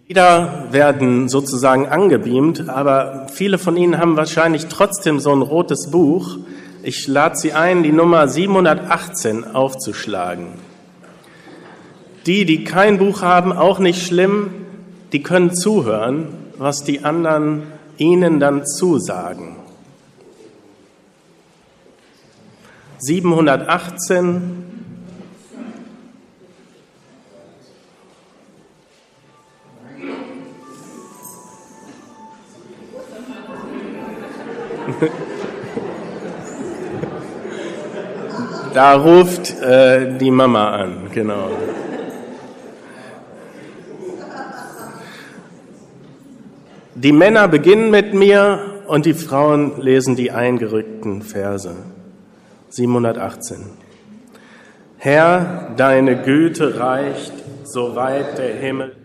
Lieder werden sozusagen angebeamt, aber viele von Ihnen haben wahrscheinlich trotzdem so ein rotes Buch. Ich lade Sie ein, die Nummer 718 aufzuschlagen. Die kein Buch haben, auch nicht schlimm, die können zuhören, was die anderen ihnen dann zusagen. 718. Da ruft die Mama an, genau. Die Männer beginnen mit mir und die Frauen lesen die eingerückten Verse. 718. Herr, deine Güte reicht, so weit der Himmel.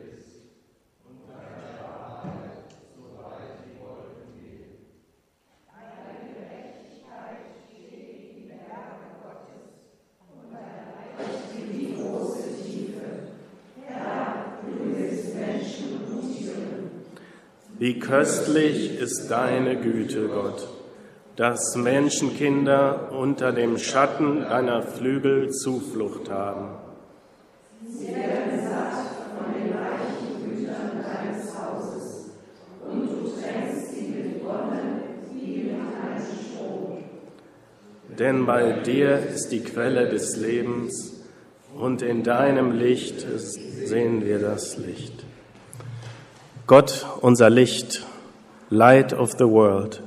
Wie köstlich ist deine Güte, Gott, dass Menschenkinder unter dem Schatten deiner Flügel Zuflucht haben. Sie werden satt von den reichen Gütern deines Hauses, und du tränkst sie mit Wonne wie mit einem Strom. Denn bei dir ist die Quelle des Lebens, und in deinem Licht sehen wir das Licht. Gott, unser Licht, Light of the World.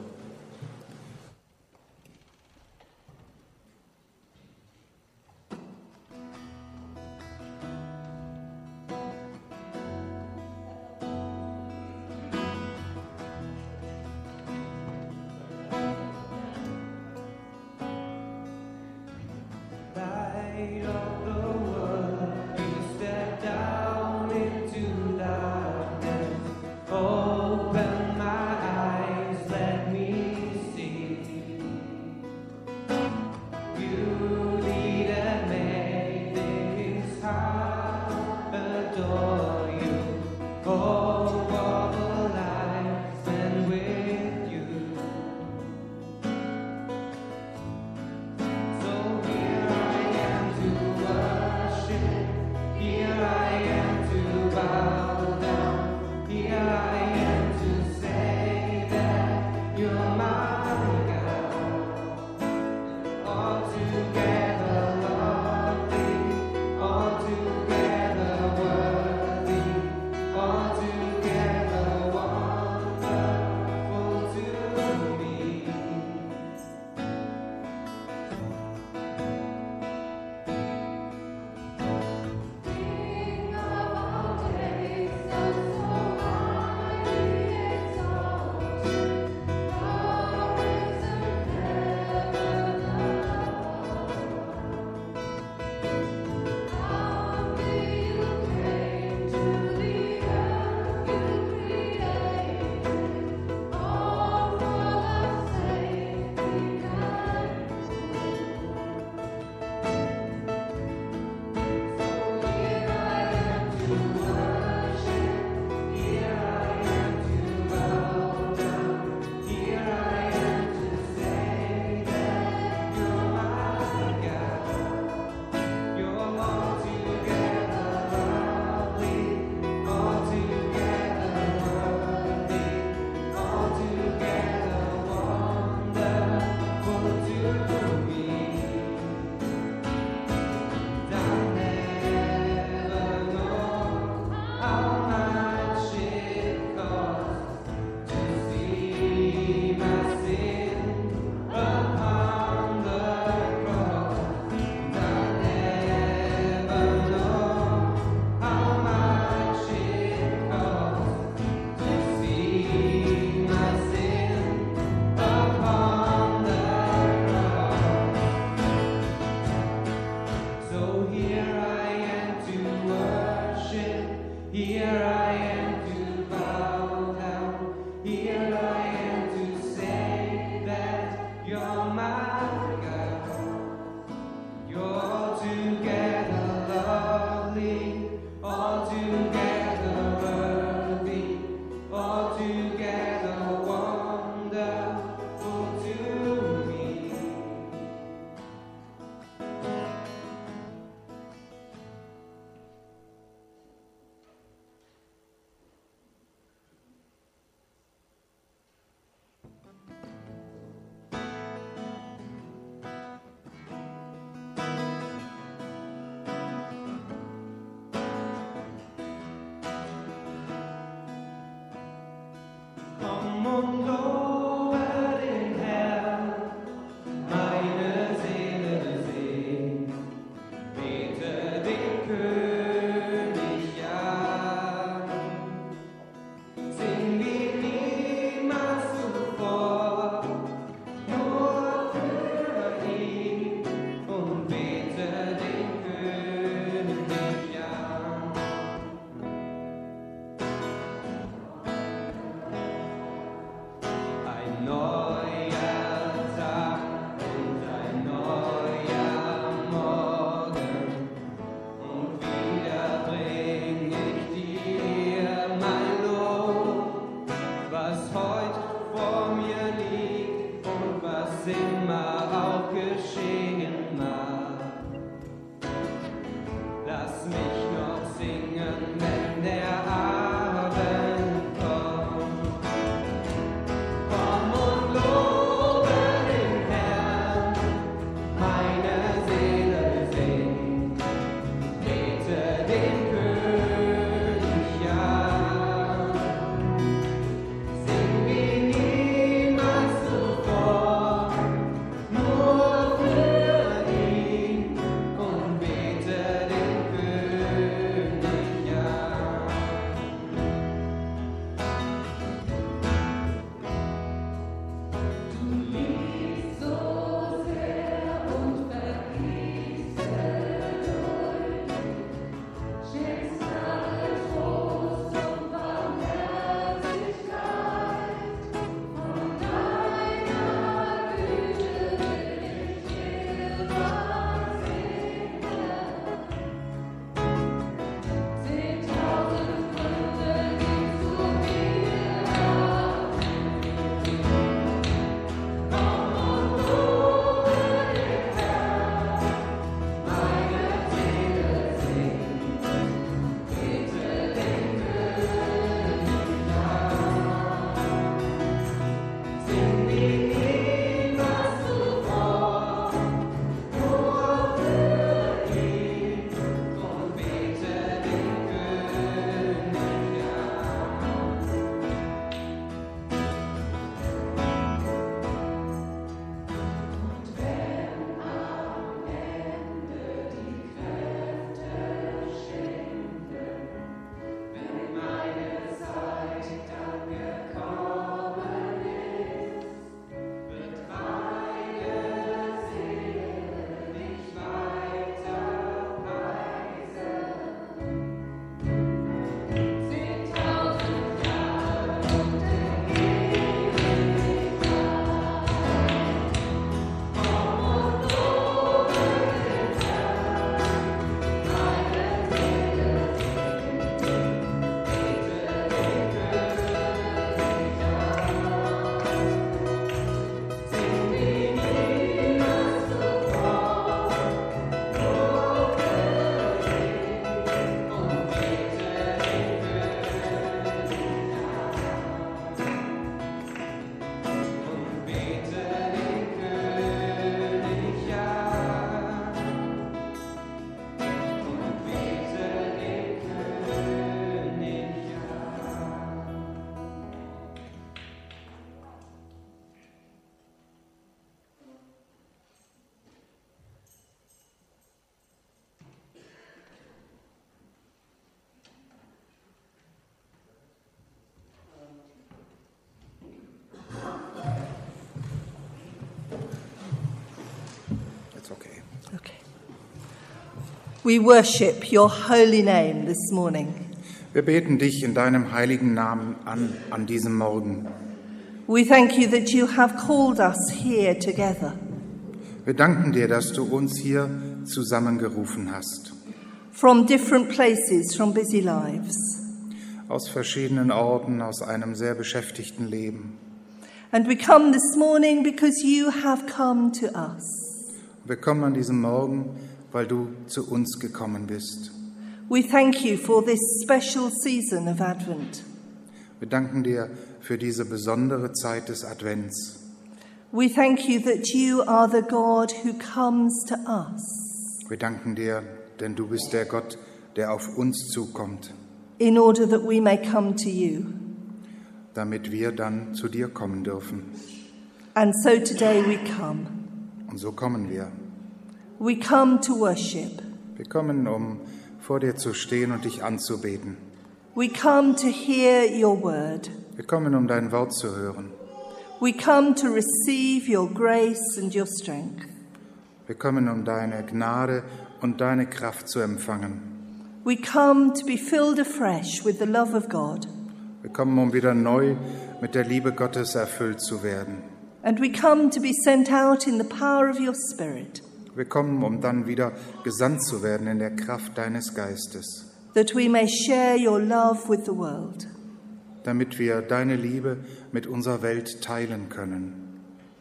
We worship your holy name this morning. Wir beten dich in deinem heiligen Namen an diesem Morgen. We thank you that you have called us here together. Wir danken dir, dass du uns hier zusammengerufen hast. From different places, from busy lives. Aus verschiedenen Orten, aus einem sehr beschäftigten Leben. And we come this morning because you have come to us. Wir kommen an diesem Morgen, weil du zu uns gekommen bist. We thank you for this special season of Advent. Wir danken dir für diese besondere Zeit des Advents. We thank you that you are the God who comes to us Wir danken dir, denn du bist der Gott, der auf uns zukommt, in order that we may come to you. damit wir dann zu dir kommen dürfen. And so today we come. Und so kommen wir. We come to worship. Wir kommen, um vor dir zu stehen und dich anzubeten. We come to hear your word. Wir kommen, um dein Wort zu hören. We come to receive your grace and your strength. Wir kommen, um deine Gnade und deine Kraft zu empfangen. We come to be filled afresh with the love of God. Wir kommen, um wieder neu mit der Liebe Gottes erfüllt zu werden. And we come to be sent out in the power of your Spirit, Wir kommen, um dann wieder gesandt zu werden in der Kraft deines Geistes, that we may share your love with the world. damit wir deine Liebe mit unserer Welt teilen können.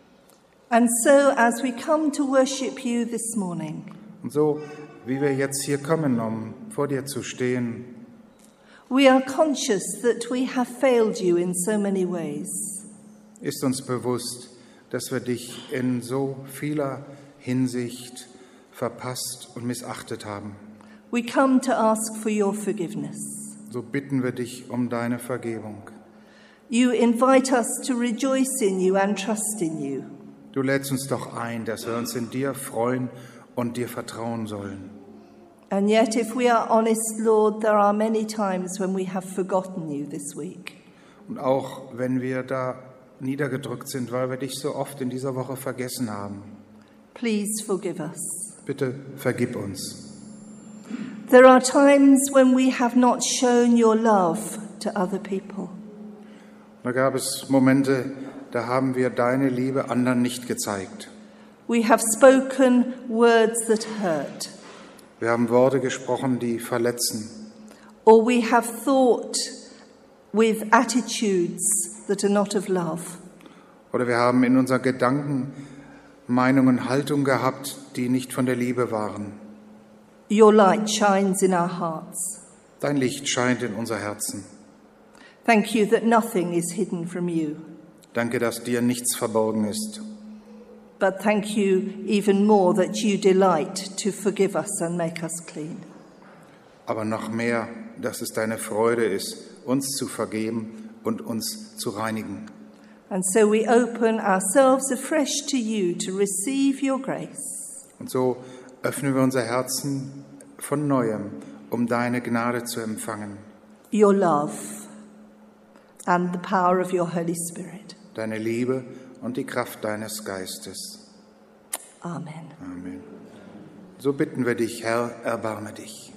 And so, as we come to worship you this morning, Und so, wie wir jetzt hier kommen, um vor dir zu stehen, we are conscious that we have failed you in so many ways. ist uns bewusst, dass wir dich in so vieler Hinsicht verpasst und missachtet haben. We come to ask for your forgiveness. So bitten wir dich um deine Vergebung. You invite us to rejoice in you and trust in you. Du lädst uns doch ein, dass wir uns in dir freuen und dir vertrauen sollen. And yet, if we are honest, Lord, there are many times when we have forgotten you this week. Und auch wenn wir da niedergedrückt sind, weil wir dich so oft in dieser Woche vergessen haben, Please forgive us. bitte vergib uns. There are times when we have not shown your love to other people. Da gab es Momente, da haben wir deine Liebe anderen nicht gezeigt. We have spoken words that hurt, Wir haben Worte gesprochen, die verletzen. or we have thought with attitudes that are not of love. Oder wir haben in unseren Gedanken Meinungen, Haltung gehabt, die nicht von der Liebe waren. Your light shines in our hearts. Dein Licht scheint in unser Herzen. Thank you that nothing is hidden from you. Danke, dass dir nichts verborgen ist. But thank you even more that you delight to forgive us and make us clean. Aber noch mehr, dass es deine Freude ist, uns zu vergeben und uns zu reinigen. And so we open ourselves afresh to you to receive your grace. Und so öffnen wir unser Herzen von Neuem, um deine Gnade zu empfangen, Your love and the power of your Holy Spirit. deine Liebe und die Kraft deines Geistes. Amen. Amen. So bitten wir dich, Herr, erbarme dich.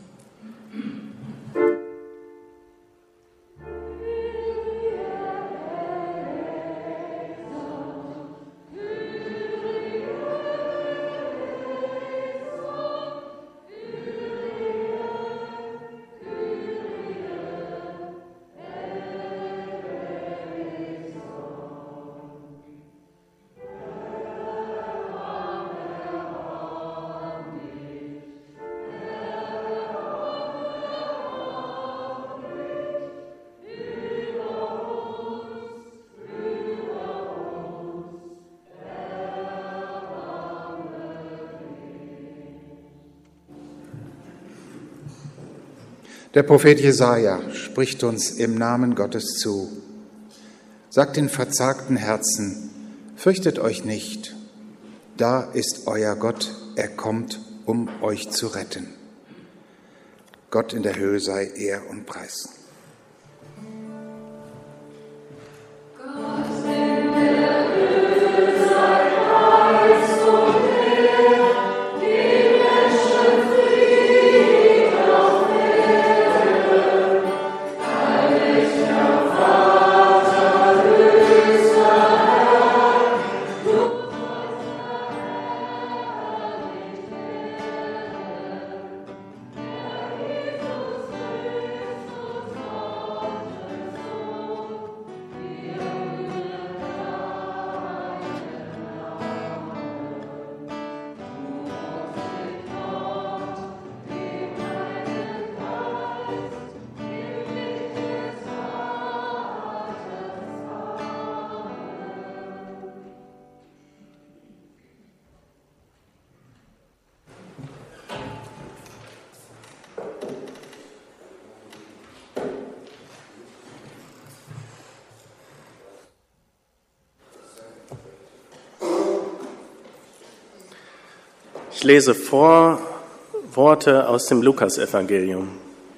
Der Prophet Jesaja spricht uns im Namen Gottes zu. Sagt den verzagten Herzen, fürchtet euch nicht, da ist euer Gott, er kommt, um euch zu retten. Gott in der Höhe sei Ehr und Preis. Frieden Ich lese vor Worte aus dem Lukasevangelium.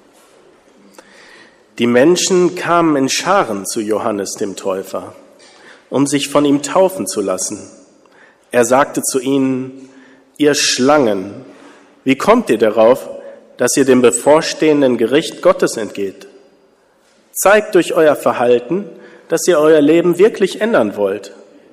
Die Menschen kamen in Scharen zu Johannes dem Täufer, um sich von ihm taufen zu lassen. Er sagte zu ihnen: Ihr Schlangen, wie kommt ihr darauf, dass ihr dem bevorstehenden Gericht Gottes entgeht? Zeigt durch euer Verhalten, dass ihr euer Leben wirklich ändern wollt.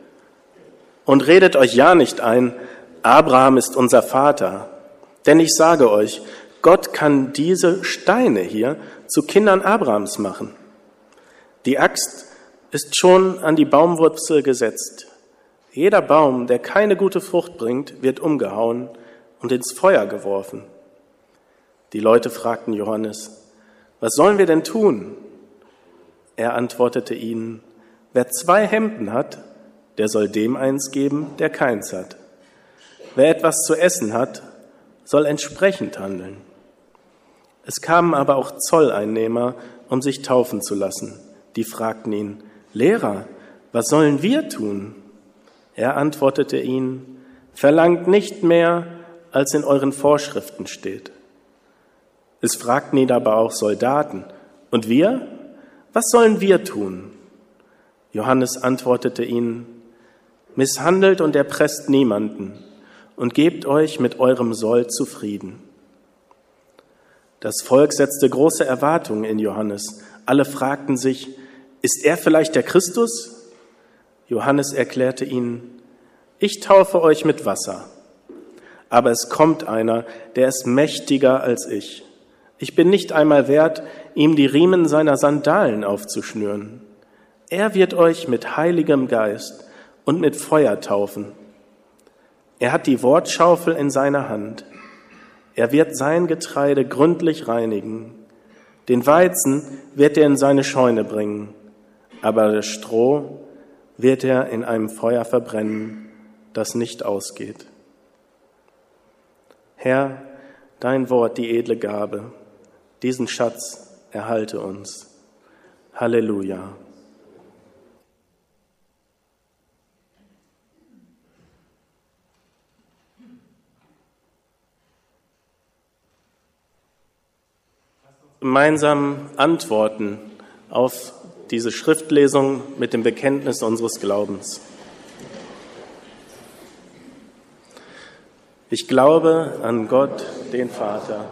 Und redet euch ja nicht ein, Abraham ist unser Vater. Denn ich sage euch, Gott kann diese Steine hier zu Kindern Abrahams machen. Die Axt ist schon an die Baumwurzel gesetzt. Jeder Baum, der keine gute Frucht bringt, wird umgehauen und ins Feuer geworfen. Die Leute fragten Johannes: Was sollen wir denn tun? Er antwortete ihnen: Wer 2 Hemden hat, der soll dem eins geben, der keins hat. Wer etwas zu essen hat, soll entsprechend handeln. Es kamen aber auch Zolleinnehmer, um sich taufen zu lassen. Die fragten ihn: Lehrer, was sollen wir tun? Er antwortete ihnen: Verlangt nicht mehr, als in euren Vorschriften steht. Es fragten ihn aber auch Soldaten: Und wir? Was sollen wir tun? Johannes antwortete ihnen: Misshandelt und erpresst niemanden und gebt euch mit eurem Soll zufrieden. Das Volk setzte große Erwartungen in Johannes. Alle fragten sich: Ist er vielleicht der Christus? Johannes erklärte ihnen: Ich taufe euch mit Wasser, aber es kommt einer, der ist mächtiger als ich. Ich bin nicht einmal wert, ihm die Riemen seiner Sandalen aufzuschnüren. Er wird euch mit Heiligem Geist und mit Feuer taufen. Er hat die Wortschaufel in seiner Hand. Er wird sein Getreide gründlich reinigen. Den Weizen wird er in seine Scheune bringen, aber das Stroh wird er in einem Feuer verbrennen, das nicht ausgeht. Herr, dein Wort, die edle Gabe, diesen Schatz erhalte uns. Halleluja. Gemeinsam antworten auf diese Schriftlesung mit dem Bekenntnis unseres Glaubens. Ich glaube an Gott, den Vater,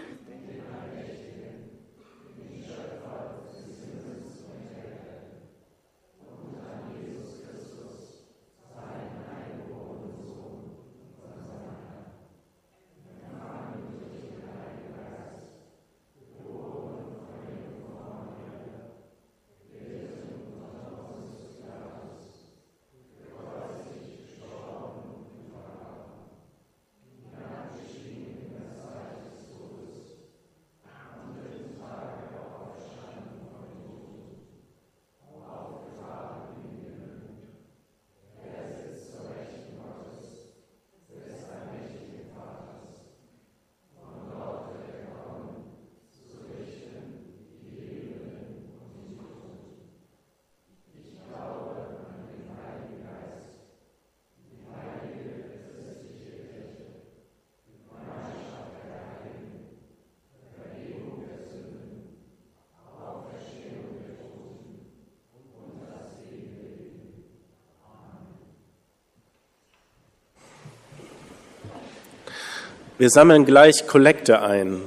Wir sammeln gleich Kollekte ein.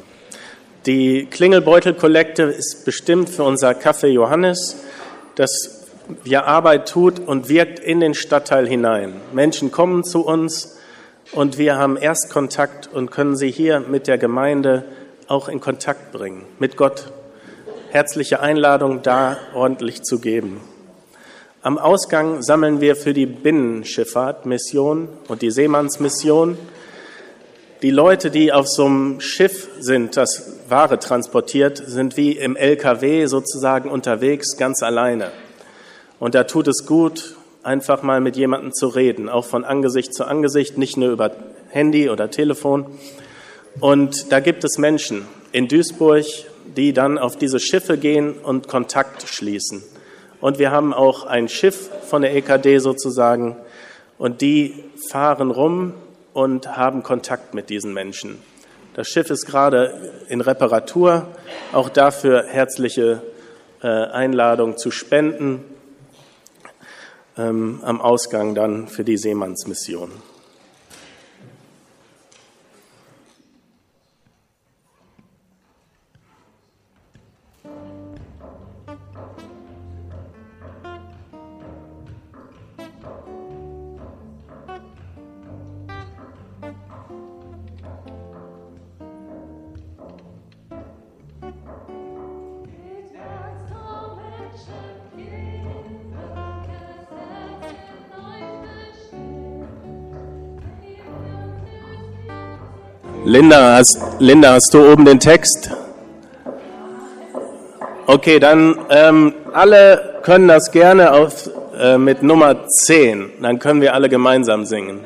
Die Klingelbeutel-Kollekte ist bestimmt für unser Café Johannes, das ja Arbeit tut und wirkt in den Stadtteil hinein. Menschen kommen zu uns und wir haben Erstkontakt und können sie hier mit der Gemeinde auch in Kontakt bringen, mit Gott. Herzliche Einladung, da ordentlich zu geben. Am Ausgang sammeln wir für die Binnenschifffahrt-Mission und die Seemannsmission. Die Leute, die auf so einem Schiff sind, das Ware transportiert, sind wie im LKW sozusagen unterwegs, ganz alleine. Und da tut es gut, einfach mal mit jemandem zu reden, auch von Angesicht zu Angesicht, nicht nur über Handy oder Telefon. Und da gibt es Menschen in Duisburg, die dann auf diese Schiffe gehen und Kontakt schließen. Und wir haben auch ein Schiff von der EKD sozusagen und die fahren rum und haben Kontakt mit diesen Menschen. Das Schiff ist gerade in Reparatur. Auch dafür herzliche Einladung zu spenden am Ausgang dann für die Seemannsmission. Linda, hast du oben den Text? Okay, dann alle können das gerne mit Nummer 10. Dann können wir alle gemeinsam singen.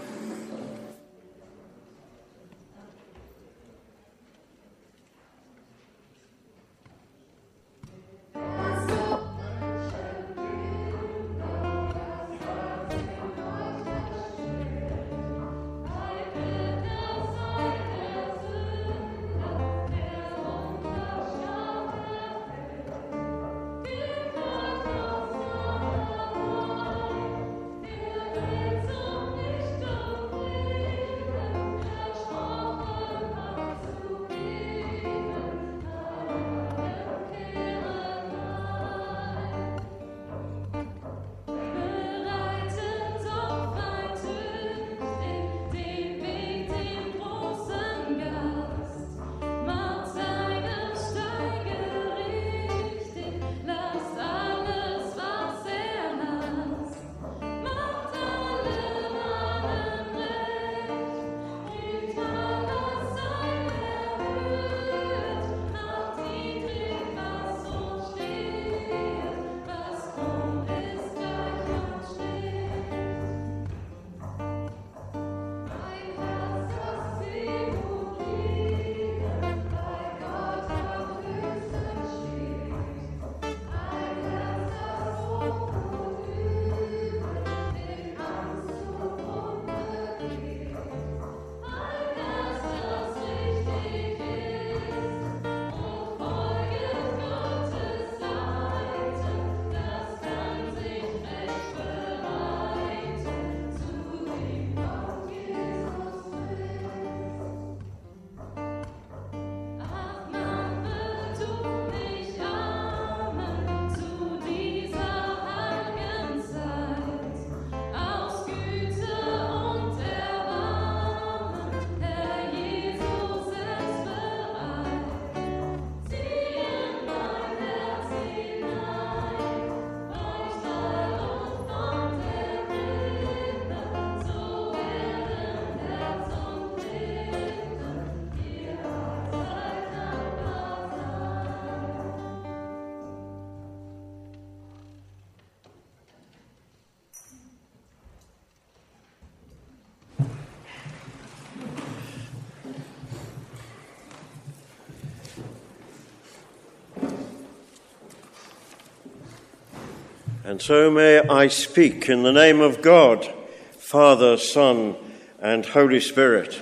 And so may I speak in the name of God, Father, Son and Holy Spirit.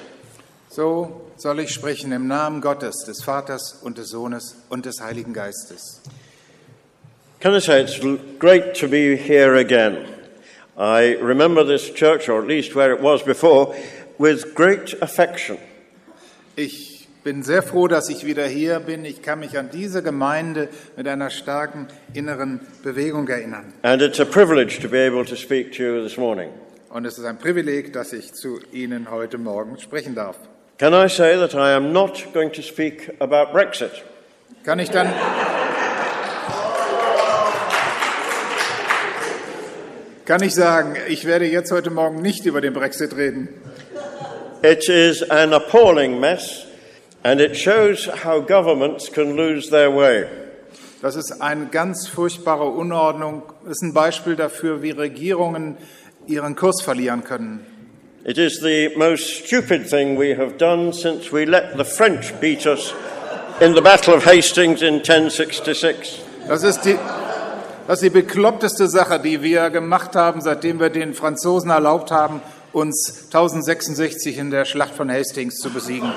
So soll ich sprechen im Namen Gottes, des Vaters und des Sohnes und des Heiligen Geistes. Can I say it's great to be here again. I remember this church, or at least where it was before, with great affection. Ich bin sehr froh, dass ich wieder hier bin. Ich kann mich an diese Gemeinde mit einer starken inneren Bewegung erinnern. And it's a privilege to be able to speak to you this morning. Und es ist ein Privileg, dass ich zu Ihnen heute Morgen sprechen darf. Can I say that I am not going to speak about Brexit? Kann ich dann sagen, ich werde jetzt heute Morgen nicht über den Brexit reden. It is an appalling mess, and it shows how governments can lose their way. Das ist eine ganz furchtbare Unordnung. Das ist ein Beispiel dafür, wie Regierungen ihren Kurs verlieren können. It is the most stupid thing we have done since we let the French beat us in the Battle of Hastings in 1066. Das ist die bekloppteste Sache, die wir gemacht haben, seitdem wir den Franzosen erlaubt haben, uns 1066 in der Schlacht von Hastings zu besiegen.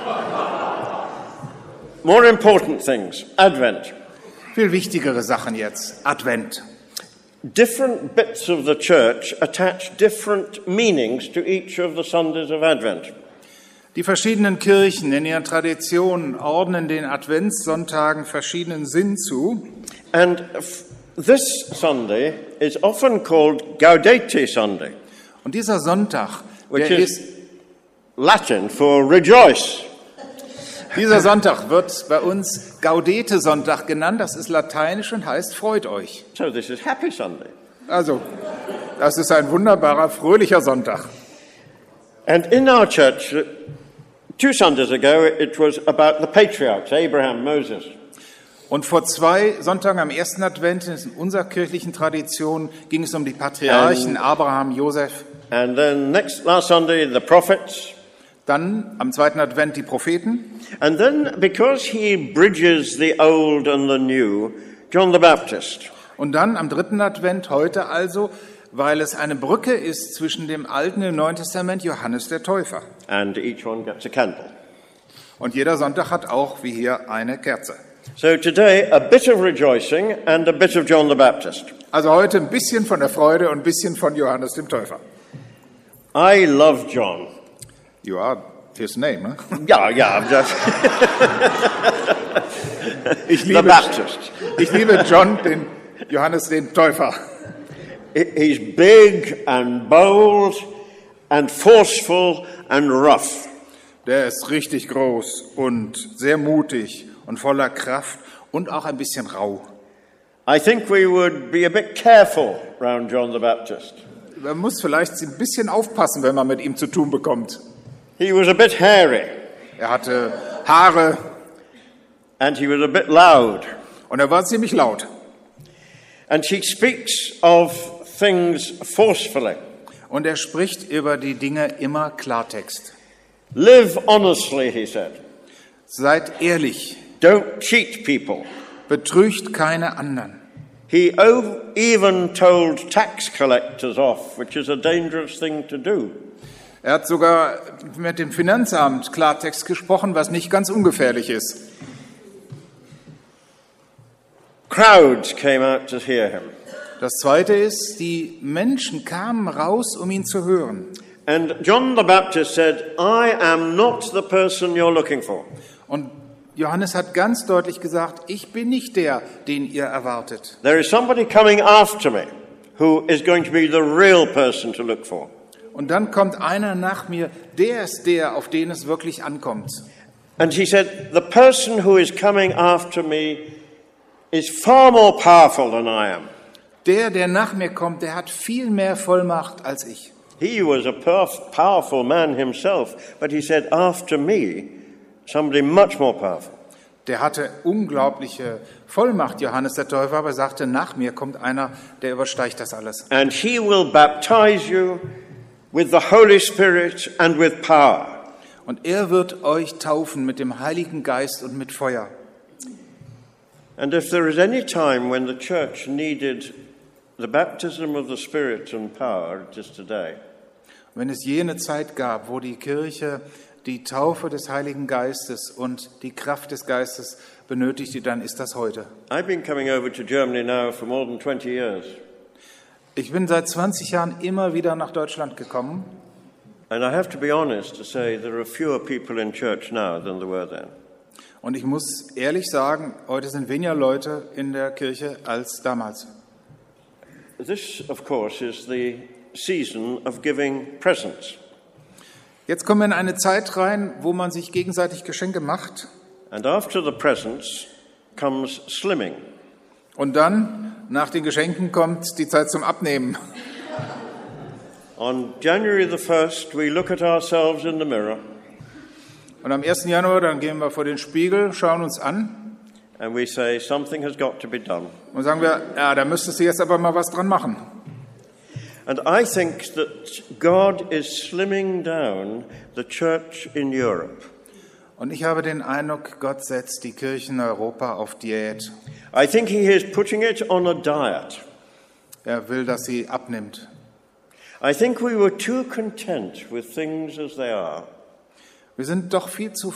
More important things, Advent. Viel wichtigere Sachen jetzt, Advent. Different bits of the church attach different meanings to each of the Sundays of Advent. Die verschiedenen Kirchen in ihren Traditionen ordnen den Adventssonntagen verschiedenen Sinn zu. And this Sunday is often called Gaudete Sunday, Und dieser Sonntag, which der is ist, Latin for rejoice. dieser Sonntag wird bei uns Gaudete-Sonntag genannt. Das ist lateinisch und heißt freut euch. So this is Happy Sunday. Also, das ist ein wunderbarer, fröhlicher Sonntag. And in our church, 2 Sundays ago, it was about the patriarchs, Abraham, Moses. Und vor 2 Sonntagen am ersten Advent in unserer kirchlichen Tradition ging es um die Patriarchen Abraham, Josef. And then last Sunday, the prophets. Dann am zweiten Advent die Propheten. And then, because he bridges the old and the new, John the Baptist. Und dann am dritten Advent heute also, weil es eine Brücke ist zwischen dem Alten und dem Neuen Testament, Johannes der Täufer. And each one gets a candle. Und jeder Sonntag hat auch, wie hier, eine Kerze. So today, a bit of rejoicing and a bit of John the Baptist. Also heute ein bisschen von der Freude und ein bisschen von Johannes dem Täufer. I love John. You are his name, ne? Yeah, I'm just Ich the Baptist. Ich liebe John, den Johannes den Täufer. He's big and bold and forceful and rough. Der ist richtig groß und sehr mutig und voller Kraft und auch ein bisschen rau. I think we would be a bit careful around John the Baptist. Man muss vielleicht ein bisschen aufpassen, wenn man mit ihm zu tun bekommt. He was a bit hairy Er hatte Haare and he was a bit loud. und er war ziemlich laut. And he speaks of things forcefully. Und er spricht über die Dinge immer Klartext. Live honestly, he said. Seid ehrlich, Don't cheat people. betrügt keine anderen. He even told tax collectors off, which is a dangerous thing to do. Er hat sogar mit dem Finanzamt Klartext gesprochen, was nicht ganz ungefährlich ist. Crowds came out to hear him. Das Zweite ist, die Menschen kamen raus, um ihn zu hören. And John the Baptist said, I am not the person you're looking for. Und Johannes hat ganz deutlich gesagt, ich bin nicht der, den ihr erwartet. There is somebody coming after me who is going to be the real person to look for. Und dann kommt einer nach mir, der ist der, auf den es wirklich ankommt. And he said, the person who is coming after me is far more powerful than I am. Der nach mir kommt, der hat viel mehr Vollmacht als ich. He was a powerful man himself, but he said, after me, somebody much more powerful. Der hatte unglaubliche Vollmacht, Johannes der Täufer, aber sagte, nach mir kommt einer, der übersteigt das alles. And he will baptize you with the Holy Spirit and with power. Und er wird euch taufen mit dem Heiligen Geist und mit Feuer. And if there is any time when the church needed the baptism of the Spirit and power, it is today. Wenn es jene Zeit gab, wo die Kirche die Taufe des Heiligen Geistes und die Kraft des Geistes benötigte, dann ist das heute. I've been coming over to Germany now for more than 20 years. Ich bin seit 20 Jahren immer wieder nach Deutschland gekommen. And I have to be honest to say there are fewer people in church now than there were then. Und ich muss ehrlich sagen, heute sind weniger Leute in der Kirche als damals. This, of course, is the season of giving presents. Jetzt kommen wir in eine Zeit rein, wo man sich gegenseitig Geschenke macht. And after the presents comes slimming. Und dann, nach den Geschenken, kommt die Zeit zum Abnehmen. On January the 1st, we look at ourselves in the mirror Und am 1. Januar, dann gehen wir vor den Spiegel, schauen uns an and we say, something has got to be done. und sagen wir, ja, da müsstest du jetzt aber mal was dran machen. And I think that God is slimming down the church in Europe. Und ich habe den Eindruck, Gott setzt die Kirche in Europa auf Diät. I think he is putting it on a diet. Er will, dass sie abnimmt. I think we were too content with things as they are. Wir sind doch viel zu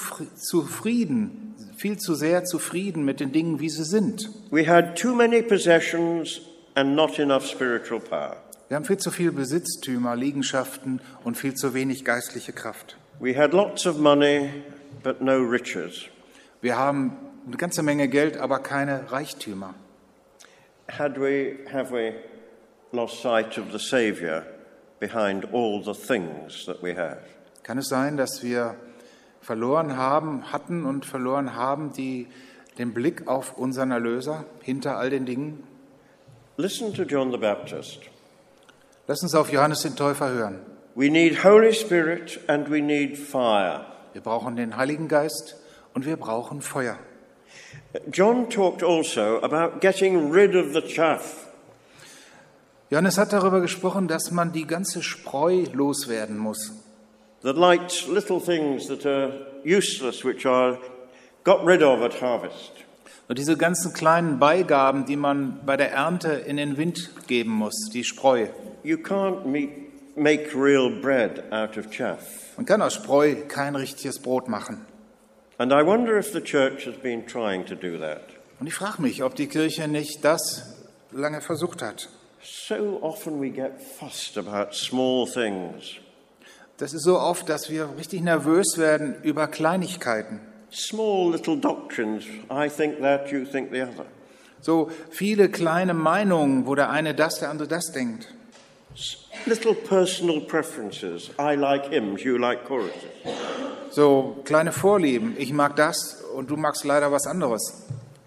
sehr zufrieden mit den Dingen, wie sie sind. We had too many possessions and not enough spiritual power. Wir haben viel zu viel Besitztümer, Liegenschaften und viel zu wenig geistliche Kraft. We had lots of money, but no riches. Wir haben eine ganze Menge Geld, aber keine Reichtümer. Have we lost sight of the Saviour behind all the things that we have? Kann es sein, dass wir hatten und verloren haben, den Blick auf unseren Erlöser hinter all den Dingen? Listen to John the Baptist. Lass uns auf Johannes den Täufer hören. We need Holy Spirit and we need fire. Wir brauchen den Heiligen Geist und wir brauchen Feuer. John talked also about getting rid of the chaff. Johannes hat darüber gesprochen, dass man die ganze Spreu loswerden muss. The light little things that are useless, which are got rid of at harvest. Und diese ganzen kleinen Beigaben, die man bei der Ernte in den Wind geben muss, die Spreu. You can't make real bread out of chaff. Man kann aus Spreu kein richtiges Brot machen. And I wonder if the church has been trying to do that. Und ich frage mich, ob die Kirche nicht das lange versucht hat. So often we get fussed about small things. Das ist so oft, dass wir richtig nervös werden über Kleinigkeiten. Small little doctrines. I think that, you think the other. So viele kleine Meinungen, wo der eine das, der andere das denkt. Little personal preferences. I like hymns, you like choruses. So kleine Vorlieben. Ich mag das und du magst leider was anderes.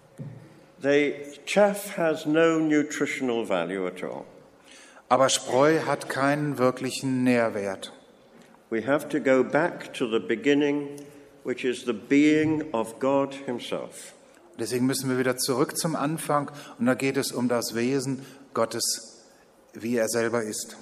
Chaff has no nutritional value at all. Aber Spreu hat keinen wirklichen Nährwert. We have to go back to the beginning, which is the being of God himself. Deswegen müssen wir wieder zurück zum Anfang und da geht es um das Wesen Gottes, wie er selber ist.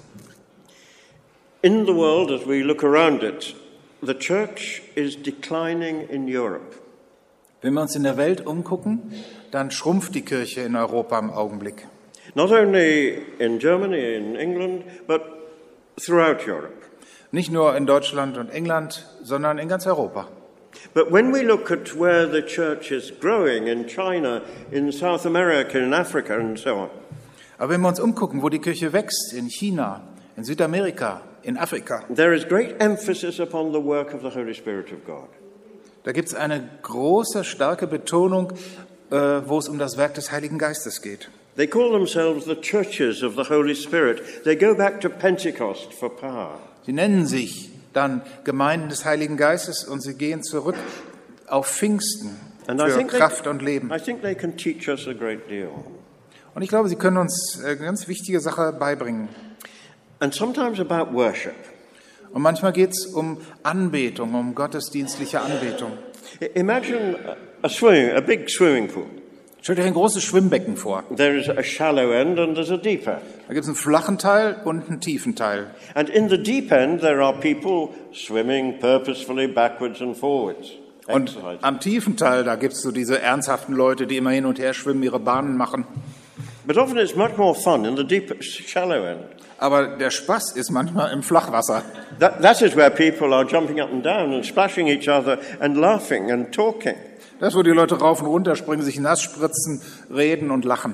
In the world, as we look around it, the church is declining in Europe. Wenn wir uns in der Welt umgucken, dann schrumpft die Kirche in Europa im Augenblick. Not only in Germany, in England, but throughout Europe. Nicht nur in Deutschland und England, sondern in ganz Europa. But when we look at where the church is growing, in China, in South America, in Africa and so on. Aber wenn wir uns umgucken, wo die Kirche wächst, in China, in Südamerika, in Afrika, there is great emphasis upon the work of the Holy Spirit of God. Da gibt es eine große, starke Betonung, wo es um das Werk des Heiligen Geistes geht. They call themselves the churches of the Holy Spirit. They go back to Pentecost for power. Sie nennen sich dann Gemeinden des Heiligen Geistes und sie gehen zurück auf Pfingsten für Kraft und Leben. I think they can teach us a great deal. Und ich glaube, sie können uns eine ganz wichtige Sache beibringen. And sometimes about worship. Und manchmal geht es um Anbetung, um gottesdienstliche Anbetung. Imagine a big swimming pool. Stellt euch ein großes Schwimmbecken vor. There is a shallow end and there's a deep end. Da gibt es einen flachen Teil und einen tiefen Teil. And in the deep end there are people swimming purposefully backwards and forwards. Und am tiefen Teil, da gibt es so diese ernsthaften Leute, die immer hin und her schwimmen, ihre Bahnen machen. But often it's much more fun in the deep, shallow end. Aber der Spaß ist manchmal im Flachwasser. That is where people are jumping up and down and splashing each other and laughing and talking. Das, wo die Leute rauf und runter springen, sich nass spritzen, reden und lachen.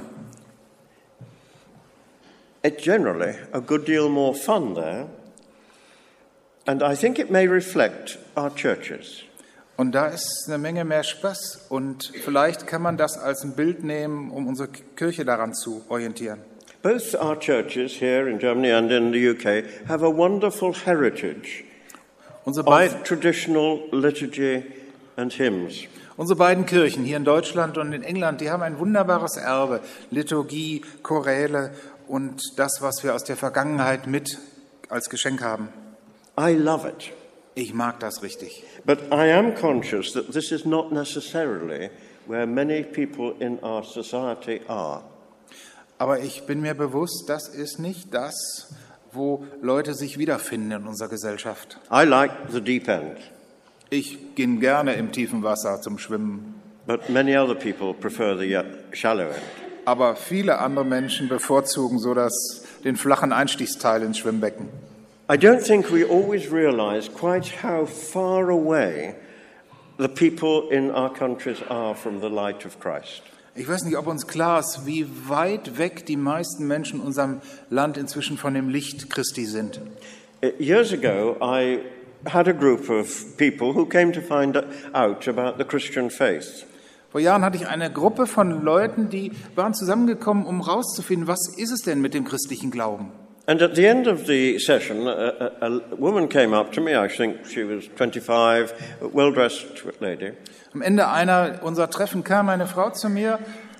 It's generally a good deal more fun there. And I think it may reflect our churches. Und da ist eine Menge mehr Spaß. Und vielleicht kann man das als ein Bild nehmen, um unsere Kirche daran zu orientieren. Both our churches here in Germany and in the UK have a wonderful heritage of traditional liturgy and hymns. Unsere beiden Kirchen hier in Deutschland und in England, die haben ein wunderbares Erbe. Liturgie, Choräle und das, was wir aus der Vergangenheit mit als Geschenk haben. I love it. Ich mag das richtig. But I am conscious that this is not necessarily where many people in our society are. Aber ich bin mir bewusst, das ist nicht das, wo Leute sich wiederfinden in unserer Gesellschaft. I like the deep end. Ich gehe gerne im tiefen Wasser zum Schwimmen. But many other people prefer the shallow end. Aber viele andere Menschen bevorzugen so das den flachen Einstiegsteil ins Schwimmbecken. I don't think we always realize quite how far away the people in our countries are from the light of Christ. Ich weiß nicht, ob uns klar ist, wie weit weg die meisten Menschen in unserem Land inzwischen von dem Licht Christi sind. Years ago, I had a group of people who came to find out about the Christian faith. Vor Jahren hatte ich eine Gruppe von Leuten, die waren zusammengekommen, um herauszufinden, was ist es denn mit dem christlichen Glauben? And at the end of the session, a woman came up to me. I think she was 25, a well-dressed lady. Am Ende einer unserer Treffen kam eine Frau zu mir,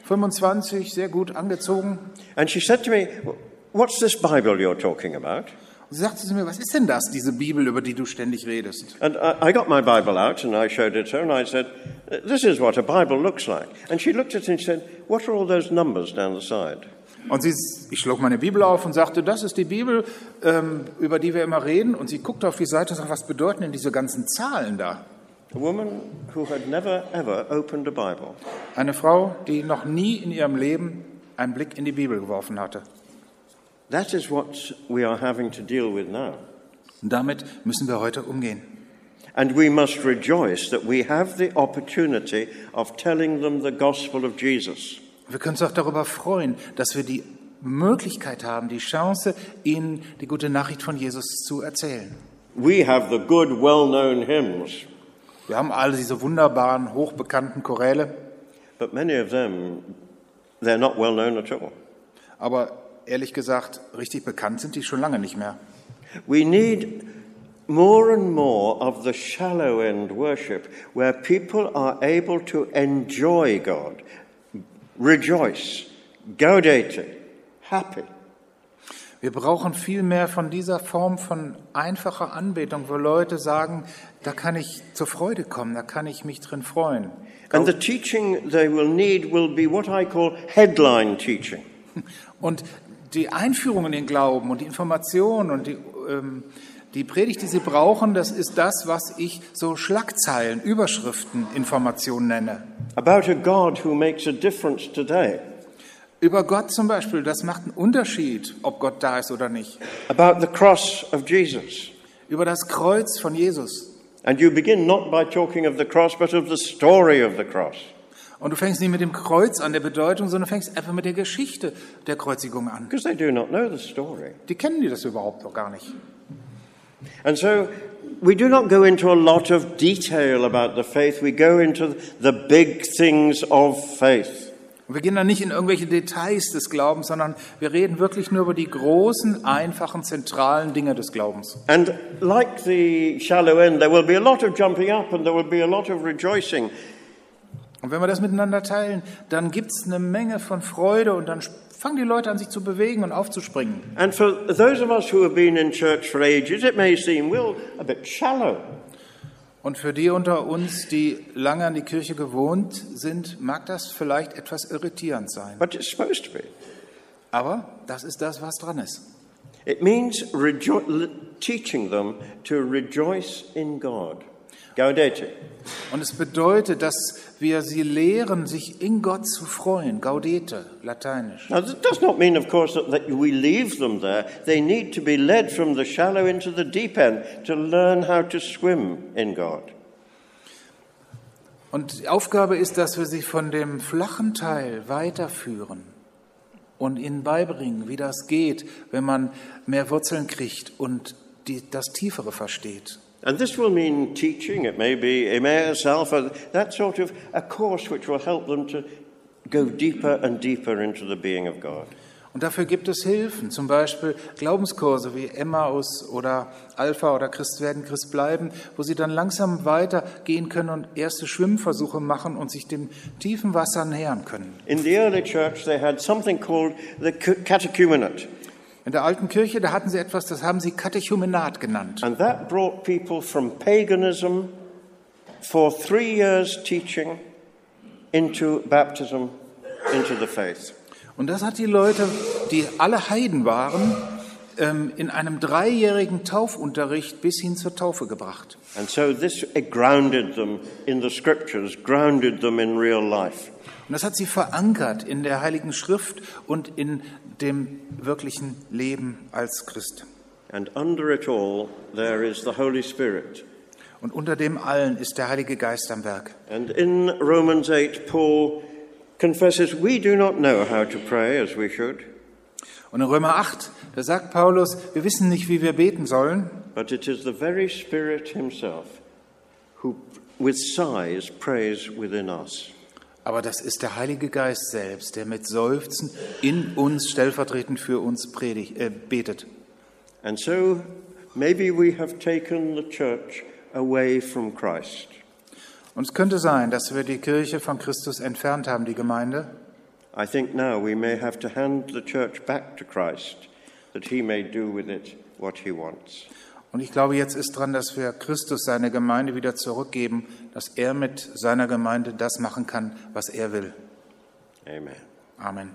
25, sehr gut angezogen. And she said to me, "What's this Bible you're talking about?" Und sie sagte zu mir, was ist denn das, diese Bibel, über die du ständig redest? And I got my Bible out and I showed it to her and I said, "This is what a Bible looks like." And she looked at it and said, "What are all those numbers down the side?" Und ich schlug meine Bibel auf und sagte, das ist die Bibel, über die wir immer reden. Und sie guckte auf die Seite und sagte, was bedeuten denn diese ganzen Zahlen da? A woman who had never ever opened a Bible. Eine Frau, die noch nie in ihrem Leben einen Blick in die Bibel geworfen hatte. That is what we are having to deal with now. Und damit müssen wir heute umgehen. And we must rejoice that we have the opportunity of telling them the gospel of Jesus. Wir können uns auch darüber freuen, dass wir die Möglichkeit haben, die Chance, ihnen die gute Nachricht von Jesus zu erzählen. We have the good, well-known hymns, Wir haben alle diese wunderbaren, hochbekannten Choräle, but many of them, they're not well-known at all. aber ehrlich gesagt, richtig bekannt sind die schon lange nicht mehr. We need more and more of the shallow end worship, where people are able to enjoy God, rejoice, gaudete, happy. Wir brauchen viel mehr von dieser Form von einfacher Anbetung, wo Leute sagen, da kann ich zur Freude kommen, da kann ich mich drin freuen. And the teaching they will need will be what I call headline teaching. Und die Einführung in den Glauben und die Information und die Predigt, die sie brauchen, das ist das, was ich so Schlagzeilen, Überschriften, Informationen nenne. About a God who makes a difference today. Über Gott zum Beispiel, das macht einen Unterschied, ob Gott da ist oder nicht. About the cross of Jesus. Über das Kreuz von Jesus. And you begin not by talking of the cross, but of the story of the cross. Und du fängst nicht mit dem Kreuz an, der Bedeutung, sondern fängst einfach mit der Geschichte der Kreuzigung an. Because they do not know the story. Die kennen die das überhaupt noch gar nicht. And so we do not go into a lot of detail about the faith. We go into the big things of faith. Und wir gehen dann nicht in irgendwelche Details des Glaubens, sondern wir reden wirklich nur über die großen, einfachen, zentralen Dinge des Glaubens. And like the shallow end, there will be a lot of jumping up and there will be a lot of rejoicing. Und wenn wir das miteinander teilen, dann gibt es eine Menge von Freude und dann fangen die Leute an, sich zu bewegen und aufzuspringen. And for those of us who have been in church for ages, it may seem, well, a bit shallow. Und für die unter uns, die lange an die Kirche gewohnt sind, mag das vielleicht etwas irritierend sein. But it's supposed to be. Aber das ist das, was dran ist. It means teaching them to rejoice in God. Gaudete. Und es bedeutet, dass wir sie lehren, sich in Gott zu freuen. Gaudete, lateinisch. Now, that does not mean, of course, that we leave them there. They need to be led from the shallow into the deep end to learn how to swim in God. Und die Aufgabe ist, dass wir sie von dem flachen Teil weiterführen und ihnen beibringen, wie das geht, wenn man mehr Wurzeln kriegt und das Tiefere versteht. And this will mean teaching. It may be Emmaus Alpha, that sort of a course which will help them to go deeper and deeper into the being of God. Und dafür gibt es Hilfen, zum Beispiel Glaubenskurse wie Emmaus oder Alpha oder Christ werden, Christ bleiben, wo sie dann langsam weitergehen können und erste Schwimmversuche machen und sich dem tiefen Wasser nähern können. In the early church they had something called the catechumenate. In der alten Kirche, da hatten sie etwas, das haben sie Katechumenat genannt. And that brought people from paganism for 3 years teaching into baptism, into the faith. Und das hat die Leute, die alle Heiden waren, in einem 3-jährigen Taufunterricht bis hin zur Taufe gebracht. And so this grounded them in the scriptures, grounded them in real life. Und das hat sie verankert in der Heiligen Schrift und in dem wirklichen Leben als Christ. And under it all, there is the Holy Spirit. Und unter dem allen ist der Heilige Geist am Werk. And in Romans 8, Paul confesses we do not know how to pray as we should. Und in Römer 8, da sagt Paulus, wir wissen nicht, wie wir beten sollen, But it is the very Spirit himself who, with sighs, prays within us. aber das ist der Heilige Geist selbst, der mit Seufzen in uns stellvertretend für uns betet. And so maybe we have taken the church away from Christ. Und es könnte sein, dass wir die Kirche von Christus entfernt haben, die Gemeinde. I think now we may have to hand the church back to Christ, that he may do with it what he wants. Und ich glaube, jetzt ist dran, dass wir Christus seine Gemeinde wieder zurückgeben, dass er mit seiner Gemeinde das machen kann, was er will. Amen. Amen.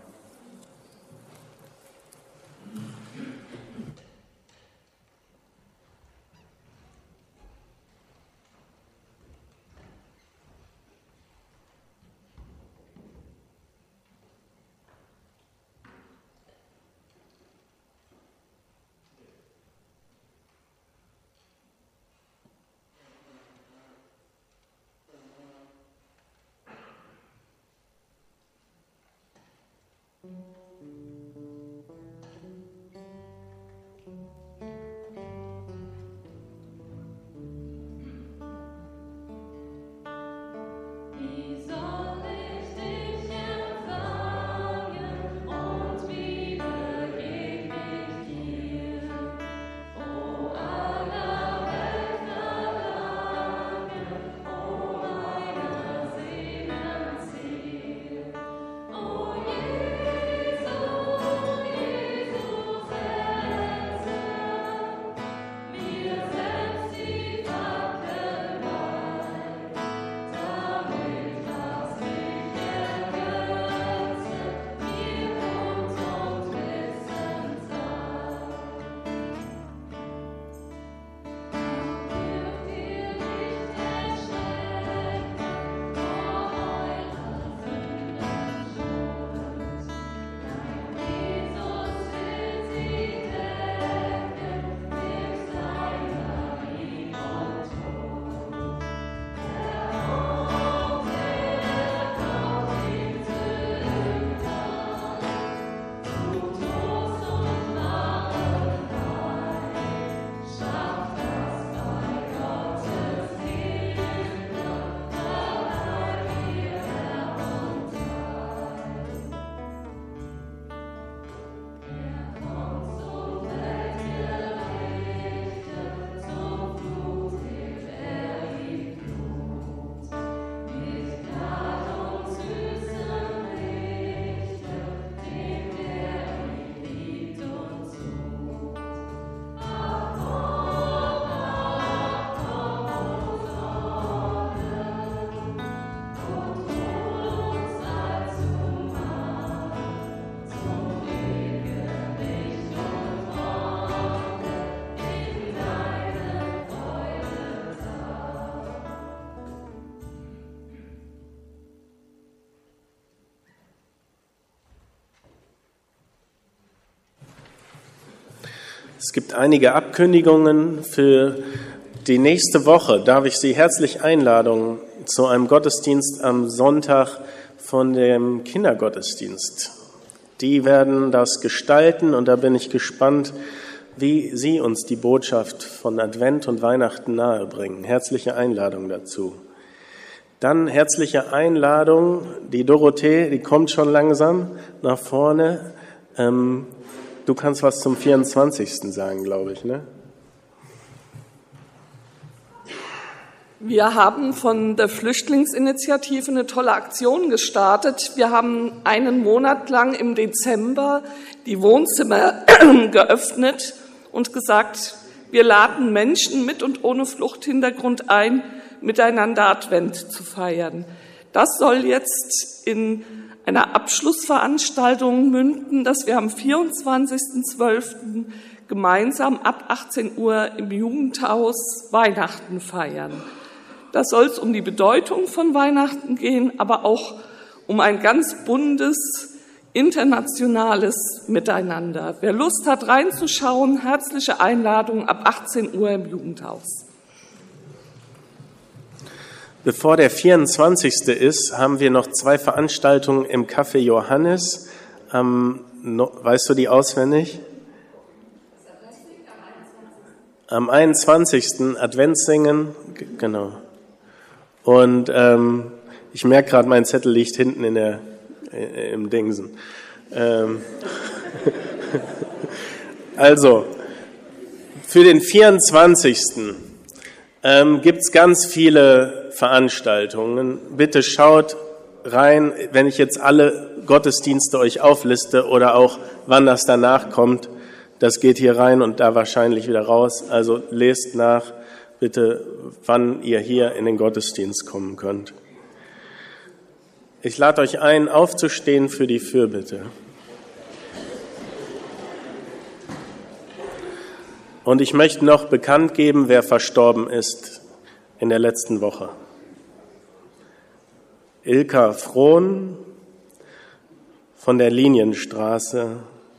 Es gibt einige Abkündigungen für die nächste Woche. Darf ich Sie herzlich einladen zu einem Gottesdienst am Sonntag von dem Kindergottesdienst. Die werden das gestalten und da bin ich gespannt, wie Sie uns die Botschaft von Advent und Weihnachten nahebringen. Herzliche Einladung dazu. Dann herzliche Einladung, die Dorothee, die kommt schon langsam nach vorne. Du kannst was zum 24. sagen, glaube ich, ne? Wir haben von der Flüchtlingsinitiative eine tolle Aktion gestartet. Wir haben einen Monat lang im Dezember die Wohnzimmer geöffnet und gesagt, wir laden Menschen mit und ohne Fluchthintergrund ein, miteinander Advent zu feiern. Das soll jetzt in einer Abschlussveranstaltung münden, dass wir am 24.12. gemeinsam ab 18 Uhr im Jugendhaus Weihnachten feiern. Da soll es um die Bedeutung von Weihnachten gehen, aber auch um ein ganz buntes internationales Miteinander. Wer Lust hat, reinzuschauen, herzliche Einladung ab 18 Uhr im Jugendhaus. Bevor der 24. ist, haben wir noch 2 Veranstaltungen im Café Johannes. Weißt du die auswendig? Am 21. Adventssingen, genau. Und ich merke gerade, mein Zettel liegt hinten im Dingsen. Also, für den 24. Gibt es ganz viele Veranstaltungen. Bitte schaut rein, wenn ich jetzt alle Gottesdienste euch aufliste oder auch wann das danach kommt. Das geht hier rein und da wahrscheinlich wieder raus. Also lest nach, bitte, wann ihr hier in den Gottesdienst kommen könnt. Ich lade euch ein, aufzustehen für die Fürbitte. Und ich möchte noch bekannt geben, wer verstorben ist in der letzten Woche. Ilka Frohn von der Linienstraße,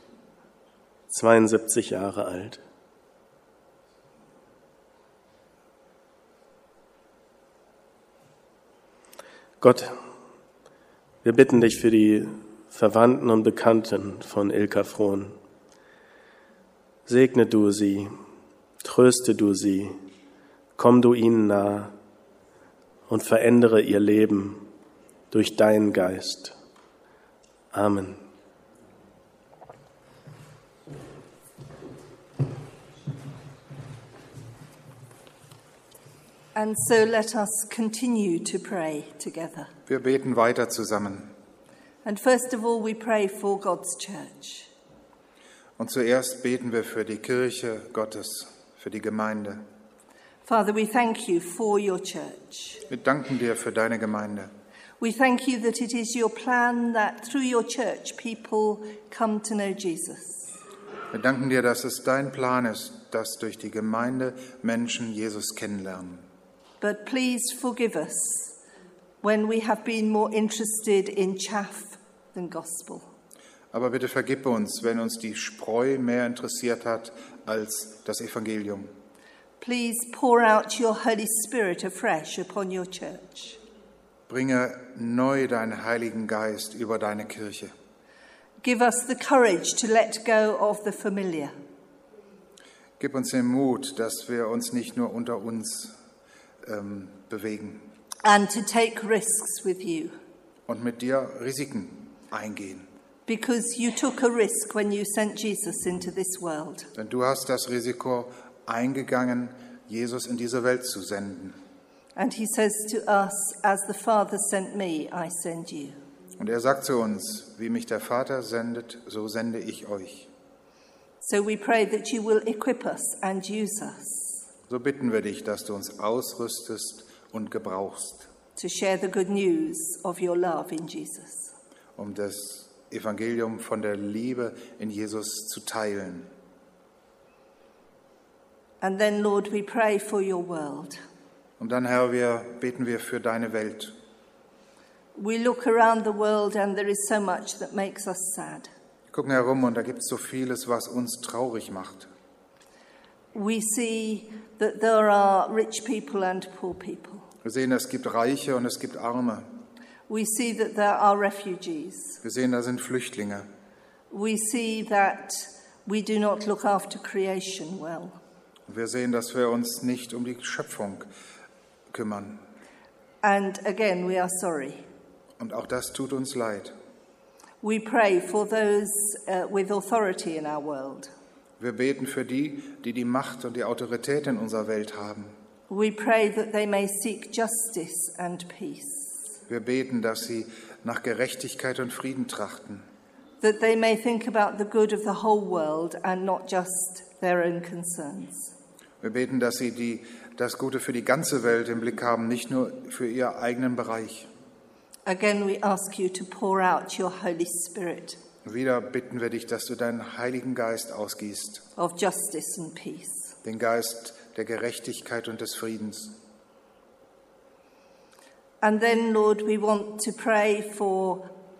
72 Jahre alt. Gott, wir bitten dich für die Verwandten und Bekannten von Ilka Frohn. Segne du sie, tröste du sie, komm du ihnen nah und verändere ihr Leben durch deinen Geist. Amen. And so let us continue to pray together. Wir beten weiter zusammen. And first of all, we pray for God's church. Und zuerst beten wir für die Kirche Gottes, für die Gemeinde. Father, we thank you for your church. Wir danken dir für deine Gemeinde. We thank you that it is your plan that through your church people come to know Jesus. Wir danken dir, dass es dein Plan ist, dass durch die Gemeinde Menschen Jesus kennenlernen. But please forgive us when we have been more interested in chaff than gospel. Aber bitte vergib uns, wenn uns die Spreu mehr interessiert hat als das Evangelium. Please pour out your Holy Spirit afresh upon your church. Bringe neu deinen Heiligen Geist über deine Kirche. Give us the courage to let go of the familiar. Gib uns den Mut, dass wir uns nicht nur unter uns bewegen. And to take risks with you. Und mit dir Risiken eingehen. Because you took a risk when you sent Jesus into this world. Denn du hast das Risiko eingegangen, Jesus in diese Welt zu senden. And he says to us, as the Father sent me, I send you. Und er sagt zu uns, wie mich der Vater sendet, so sende ich euch. So we pray that you will equip us and use us. So bitten wir dich, dass du uns ausrüstest und gebrauchst, to share the good news of your love in Jesus. um das Evangelium von der Liebe in Jesus zu teilen. And then, Lord, we pray for your world. Und dann, Herr, beten wir für deine Welt. We look around the world and there is so much that makes us sad. Wir gucken herum und da gibt es so vieles, was uns traurig macht. We see that there are rich people and poor people. Wir sehen, es gibt Reiche und es gibt Arme. We see that there are refugees. Wir sehen, da sind Flüchtlinge. We see that we do not look after creation well. Und wir sehen, dass wir uns nicht um die Schöpfung kümmern. And again, we are sorry. Und auch das tut uns leid. We pray for those with authority in our world. Wir beten für die, die die Macht und die Autorität in unserer Welt haben. We pray that they may seek justice and peace. Wir beten, dass sie nach Gerechtigkeit und Frieden trachten. That they may think about the good of the whole world and not just their own concerns. Wir beten, dass sie das Gute für die ganze Welt im Blick haben, nicht nur für ihren eigenen Bereich. Again, we ask you to pour out your Holy Spirit Wieder bitten wir dich, dass du deinen Heiligen Geist ausgießt, of justice and peace. den Geist der Gerechtigkeit und des Friedens. And then, Lord, we want to pray for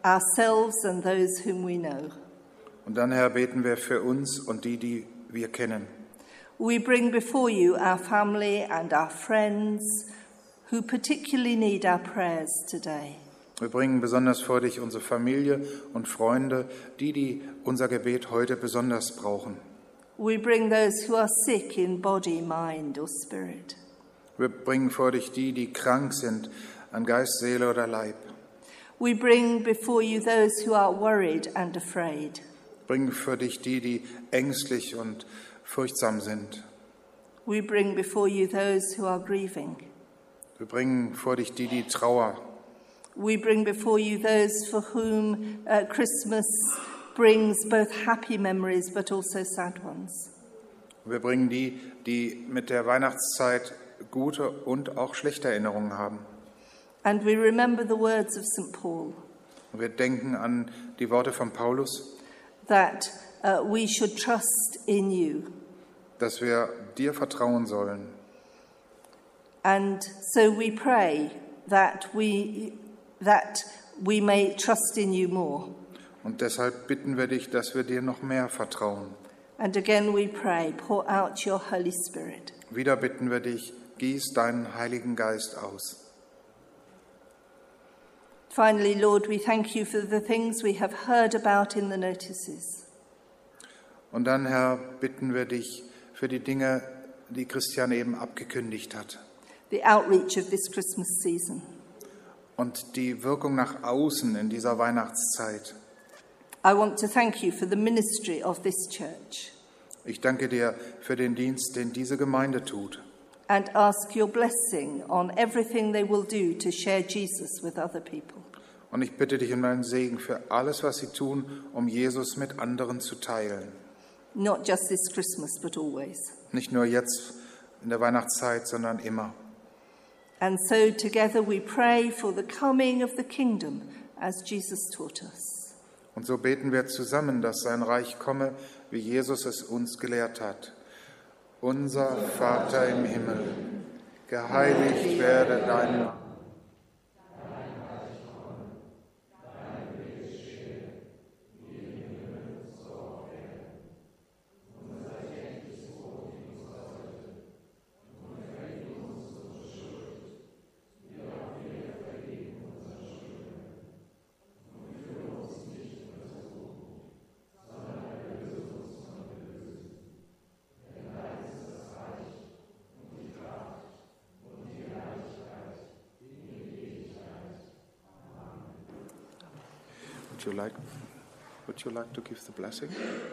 ourselves and those whom we know. Und dann, Herr, beten wir für uns und die, die wir kennen. We bring before you our family and our friends who particularly need our prayers today. Wir bringen besonders vor dich unsere Familie und Freunde, die unser Gebet heute besonders brauchen. We bring those who are sick in body, mind or spirit. Wir bringen vor dich die krank sind an Geist, Seele oder Leib. We bring before you those who are worried and afraid. Wir bringen vor dich die ängstlich und furchtsam sind. We bring before you those who are grieving. Wir bringen vor dich die Trauer. We bring before you those for whom Christmas brings both happy memories but also sad ones. Wir bringen die mit der Weihnachtszeit gute und auch schlechte Erinnerungen haben. And we remember the words of St. Paul, Wir denken an die Worte von Paulus, that we should trust in you. dass wir dir vertrauen sollen. And so we pray that we may trust in you more. Und deshalb bitten wir dich, dass wir dir noch mehr vertrauen. And again we pray, pour out your Holy Spirit. Wieder bitten wir dich, gieß deinen Heiligen Geist aus. Finally, Lord, we thank you for the things we have heard about in the notices. Und dann, Herr, bitten wir dich für die Dinge, die Christian eben abgekündigt hat. The outreach of this Christmas season. Und die Wirkung nach außen in dieser Weihnachtszeit. I want to thank you for the ministry of this church. Ich danke dir für den Dienst, den diese Gemeinde tut. And ask your blessing on everything they will do to share Jesus with other people. Und ich bitte dich um deinen Segen für alles, was sie tun, um Jesus mit anderen zu teilen. Not just this Christmas, but always. Nicht nur jetzt in der Weihnachtszeit, sondern immer. And so together we pray for the coming of the kingdom, as Jesus taught us. Und so beten wir zusammen, dass sein Reich komme, wie Jesus es uns gelehrt hat. Unser Vater im Himmel, geheiligt werde dein Name. Would you like to give the blessing?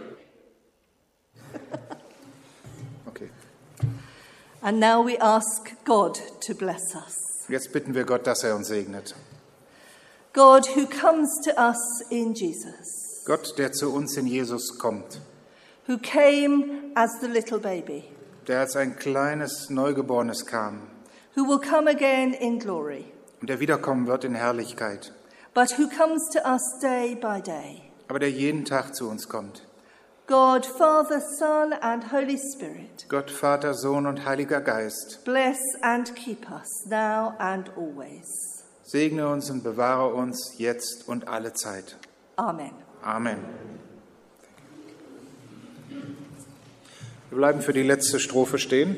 Okay. And now we ask God to bless us. Jetzt bitten wir Gott, dass er uns segnet. God who comes to us in Jesus. Gott, der zu uns in Jesus kommt. Who came as the little baby. Der als ein kleines Neugeborenes kam. Who will come again in glory. Und der wiederkommen wird in Herrlichkeit. But who comes to us day by day. Aber der jeden Tag zu uns kommt. God, Father, Son and Holy Spirit. Gott, Vater, Sohn und Heiliger Geist. Bless and keep us now and always. Segne uns und bewahre uns jetzt und alle Zeit. Amen. Amen. Wir bleiben für die letzte Strophe stehen.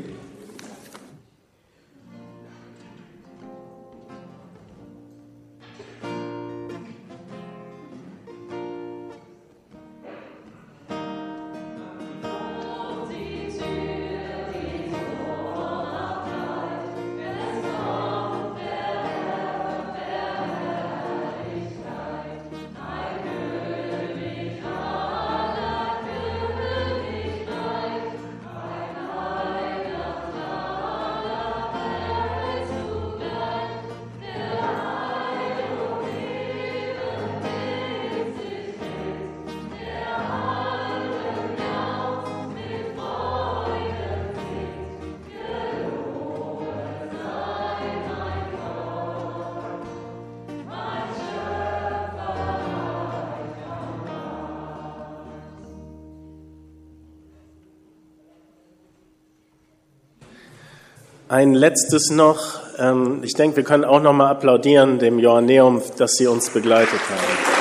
Ein letztes noch ich denke, wir können auch noch mal applaudieren dem Johanneum, dass sie uns begleitet haben.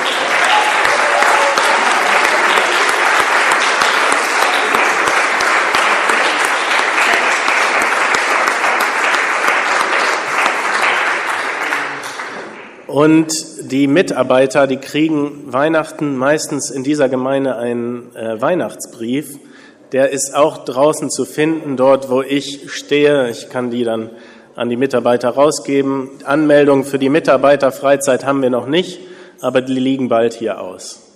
Und die Mitarbeiter, die kriegen Weihnachten meistens in dieser Gemeinde einen Weihnachtsbrief. Der ist auch draußen zu finden, dort wo ich stehe. Ich kann die dann an die Mitarbeiter rausgeben. Anmeldungen für die Mitarbeiterfreizeit haben wir noch nicht, aber die liegen bald hier aus.